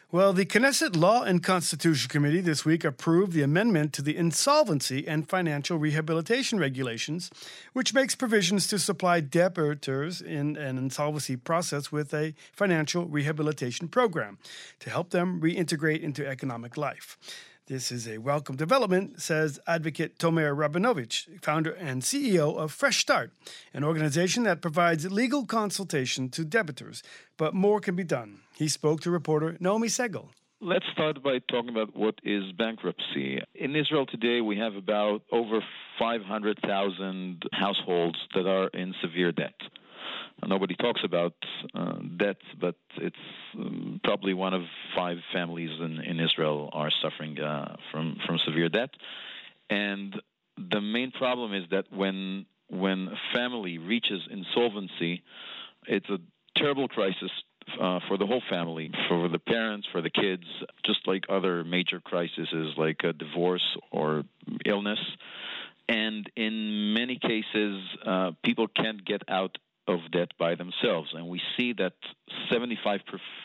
Well, the Knesset Law and Constitution Committee this week approved the amendment to the Insolvency and Financial Rehabilitation Regulations, which makes provisions to supply debtors in an insolvency process with a financial rehabilitation program to help them reintegrate into economic life. This is a welcome development, says advocate Tomer Rabinovich, founder and CEO of Fresh Start, an organization that provides legal consultation to debtors. But more can be done. He spoke to reporter Naomi Segal. Let's start by talking about what is bankruptcy. In Israel today, we have about over 500,000 households that are in severe debt. Nobody talks about debt, but it's probably one of 5 families in Israel are suffering from severe debt. And the main problem is that when a family reaches insolvency, it's a terrible crisis for the whole family, for the parents, for the kids, just like other major crises like a divorce or illness. And in many cases, people can't get out of debt by themselves. And we see that 75%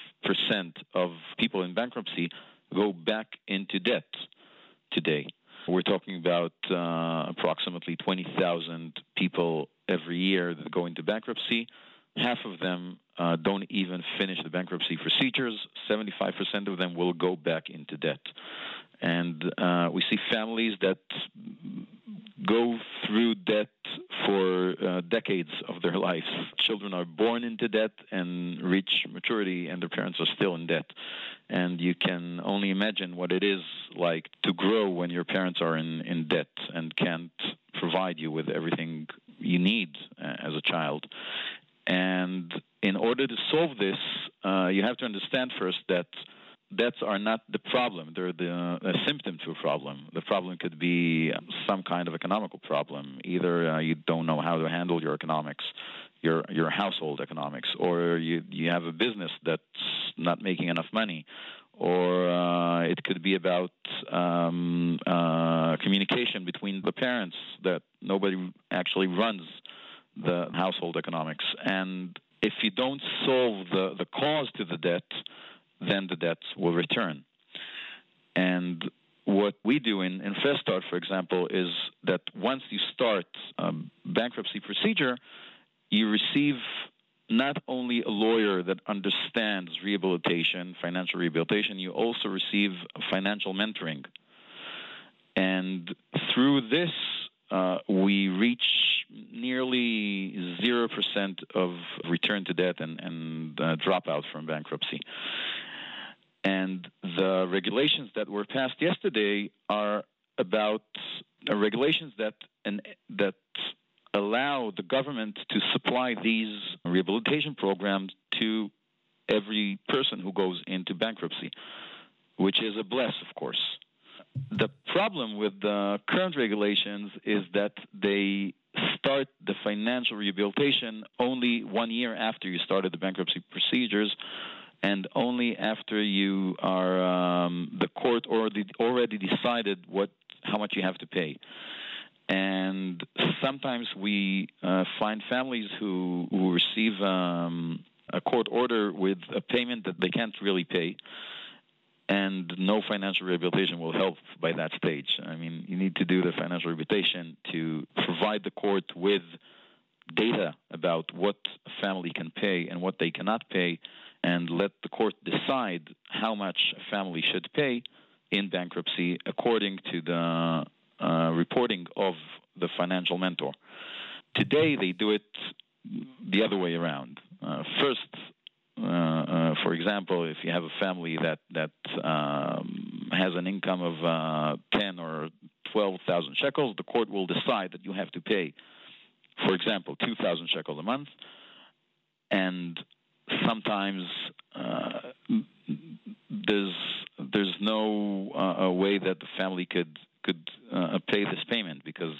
of people in bankruptcy go back into debt today. We're talking about approximately 20,000 people every year that go into bankruptcy. Half of them don't even finish the bankruptcy procedures. 75% of them will go back into debt. And we see families that go through debt for decades of their lives. Children are born into debt and reach maturity, and their parents are still in debt. And you can only imagine what it is like to grow when your parents are in debt and can't provide you with everything you need as a child. And in order to solve this, you have to understand first that debts are not the problem. They're a symptom to a problem. The problem could be some kind of economical problem. Either you don't know how to handle your economics, your household economics, or you have a business that's not making enough money, or it could be about communication between the parents, that nobody actually runs the household economics. And if you don't solve the cause to the debt, then the debts will return. And what we do in Fresh Start, for example, is that once you start a bankruptcy procedure, you receive not only a lawyer that understands rehabilitation, financial rehabilitation, you also receive financial mentoring. And through this, we reach nearly 0% of return to debt and dropout from bankruptcy. And the regulations that were passed yesterday are about regulations that allow the government to supply these rehabilitation programs to every person who goes into bankruptcy, which is a bless, of course. The problem with the current regulations is that they start the financial rehabilitation only 1 year after you started the bankruptcy procedures, and only after you are the court already decided how much you have to pay. And sometimes we find families who receive a court order with a payment that they can't really pay, and no financial rehabilitation will help by that stage. I mean, you need to do the financial rehabilitation to provide the court with data about what a family can pay and what they cannot pay, and let the court decide how much a family should pay in bankruptcy according to the reporting of the financial mentor. Today, they do it the other way around. First, for example, if you have a family that has an income of 10 or 12,000 shekels, the court will decide that you have to pay, for example, 2,000 shekels a month. And sometimes there's no way that the family could pay this payment because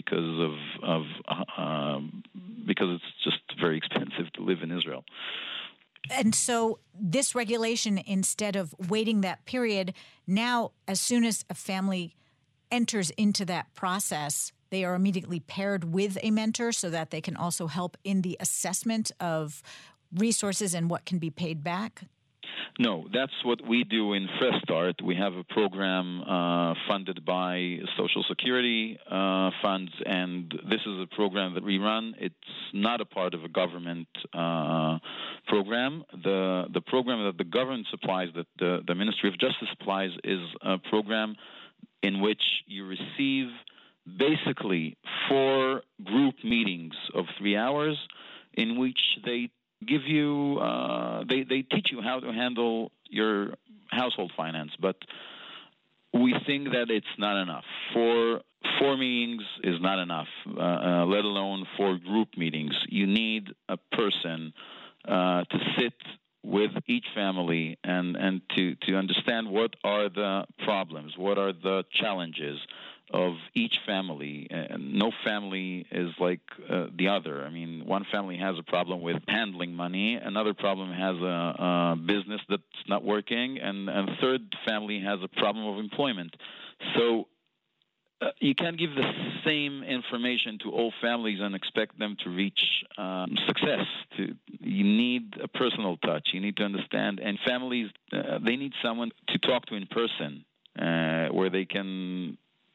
it's just very expensive to live in Israel. And so this regulation, instead of waiting that period, now as soon as a family enters into that process, they are immediately paired with a mentor so that they can also help in the assessment of resources and what can be paid back? No, that's what we do in Fresh Start. We have a program funded by Social Security funds, and this is a program that we run. It's not a part of a government program. The program that the government supplies, that the Ministry of Justice supplies, is a program in which you receive basically 4 group meetings of 3 hours in which they give you, they teach you how to handle your household finance. But we think that it's not enough. 4 meetings is not enough, let alone 4 group meetings. You need a person to sit with each family and to understand what are the problems, what are the challenges of each family. No family is like the other. I mean, one family has a problem with handling money, another problem has a business that's not working, and a third family has a problem of employment. So you can't give the same information to all families and expect them to reach success. You need a personal touch. You need to understand. And families, they need someone to talk to in person, where they can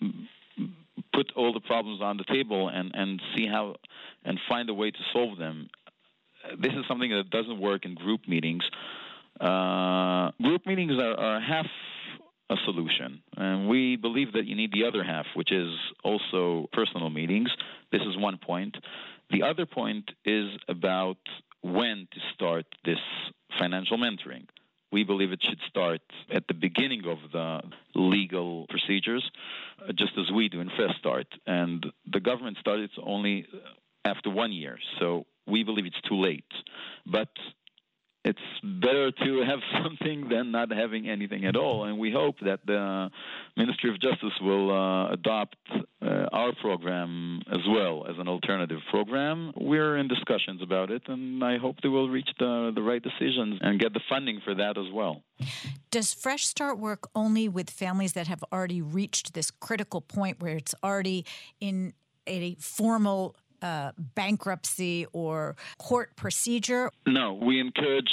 put all the problems on the table and see how and find a way to solve them. This is something that doesn't work in group meetings. Group meetings are half a solution, and we believe that you need the other half, which is also personal meetings. This is one point. The other point is about when to start this financial mentoring. We believe it should start at the beginning of the legal procedures, just as we do in Fresh Start. And the government started only after 1 year, so we believe it's too late. But it's better to have something than not having anything at all. And we hope that the Ministry of Justice will adopt our program as well as an alternative program. We're in discussions about it, and I hope they will reach the right decisions and get the funding for that as well. Does Fresh Start work only with families that have already reached this critical point where it's already in a formal bankruptcy or court procedure? No, we encourage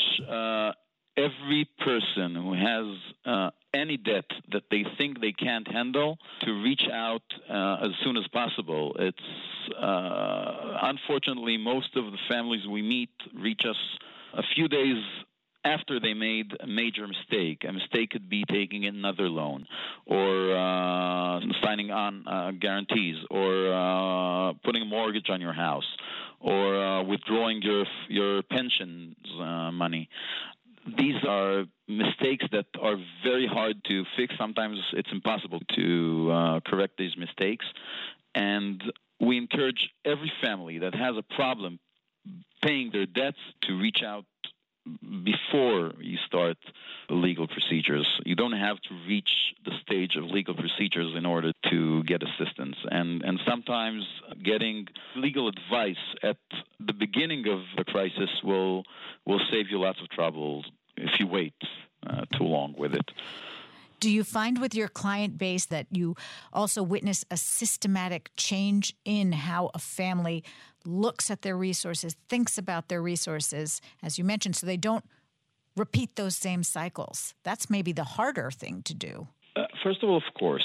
every person who has any debt that they think they can't handle to reach out as soon as possible. It's unfortunately, most of the families we meet reach us a few days after they made a major mistake. A mistake could be taking another loan, or signing on guarantees, or putting a mortgage on your house, or withdrawing your pensions money. These are mistakes that are very hard to fix. Sometimes it's impossible to correct these mistakes. And we encourage every family that has a problem paying their debts to reach out before you start legal procedures. You don't have to reach the stage of legal procedures in order to get assistance. And sometimes getting legal advice at the beginning of the crisis will save you lots of trouble if you wait too long with it. Do you find with your client base that you also witness a systematic change in how a family looks at their resources, thinks about their resources, as you mentioned, so they don't repeat those same cycles? That's maybe the harder thing to do. First of all, of course,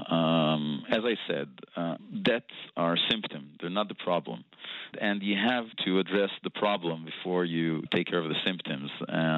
as I said, debts are a symptom. They're not the problem. And you have to address the problem before you take care of the symptoms.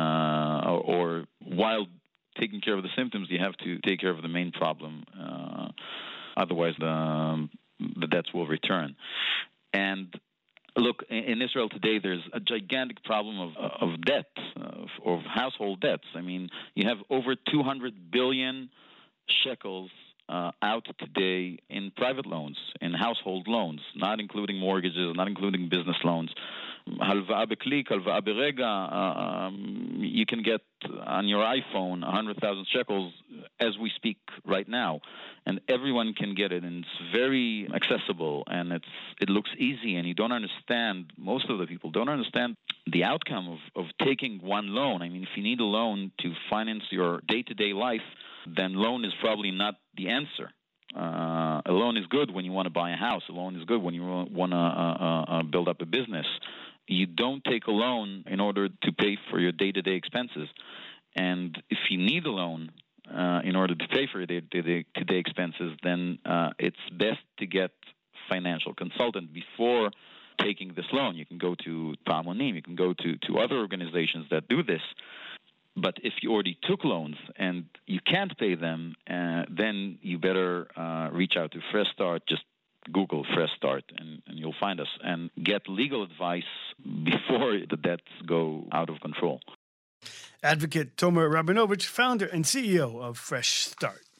Or while taking care of the symptoms, you have to take care of the main problem. Otherwise, the debts will return. And look, in Israel today, there's a gigantic problem of debt, of household debts. I mean, you have over 200 billion shekels out today in private loans, in household loans, not including mortgages, not including business loans. Halva'a b'klik, halva'a b'rega, you can get on your iPhone 100,000 shekels as we speak right now, and everyone can get it, and it's very accessible, and it looks easy, and you don't understand, most of the people don't understand the outcome of taking one loan. I mean, if you need a loan to finance your day-to-day life, then loan is probably not the answer. A loan is good when you want to buy a house. A loan is good when you want to build up a business. You don't take a loan in order to pay for your day-to-day expenses. And if you need a loan in order to pay for your day-to-day expenses, then it's best to get financial consultant before taking this loan. You can go to Pamonim, you can go to other organizations that do this. But if you already took loans and you can't pay them, then you better reach out to Fresh Start. Just Google Fresh Start and you'll find us, and get legal advice before the debts go out of control. Advocate Tomer Rabinovich, founder and CEO of Fresh Start.